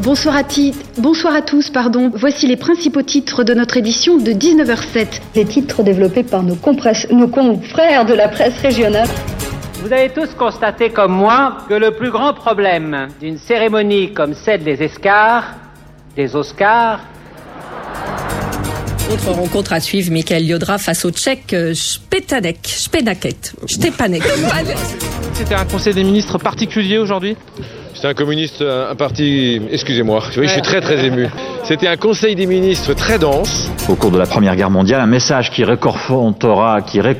Bonsoir à tous. Voici les principaux titres de notre édition de 19h07. Les titres développés par nos confrères de la presse régionale. Vous avez tous constaté comme moi que le plus grand problème d'une cérémonie comme celle des Oscars. Autre rencontre à suivre, Michael Llodra face au Tchèque Štepanek. C'était un conseil des ministres particulier aujourd'hui ? C'est un communiste, un parti... Excusez-moi, oui, je suis très ému. C'était un conseil des ministres très dense. Au cours de la Première Guerre mondiale, un message qui réconfortera.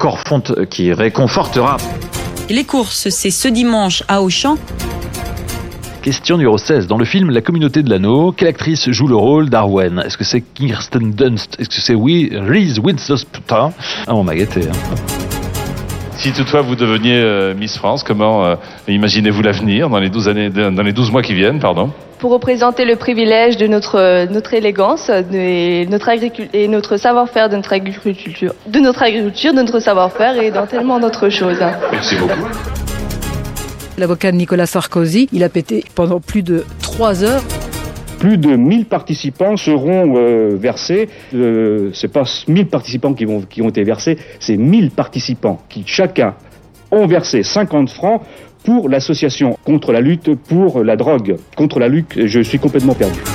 Les courses, c'est ce dimanche à Auchan. Question numéro 16. Dans le film La Communauté de l'Anneau, quelle actrice joue le rôle d'Arwen ? Est-ce que c'est Kirsten Dunst ? Est-ce que c'est Reese Witherspoon ? On m'a gâté. Si toutefois vous deveniez Miss France, comment imaginez-vous l'avenir dans les 12 mois qui viennent, Pour représenter le privilège de notre élégance et notre savoir-faire de notre agriculture, de notre savoir-faire et dans tellement d'autres choses. Merci beaucoup. L'avocat de Nicolas Sarkozy, il a pété pendant plus de 3 heures. Plus de 1000 participants seront versés. C'est pas 1000 participants qui ont été versés, c'est 1000 participants qui chacun ont versé 50 francs pour l'association contre la lutte pour la drogue. Contre la lutte, je suis complètement perdu.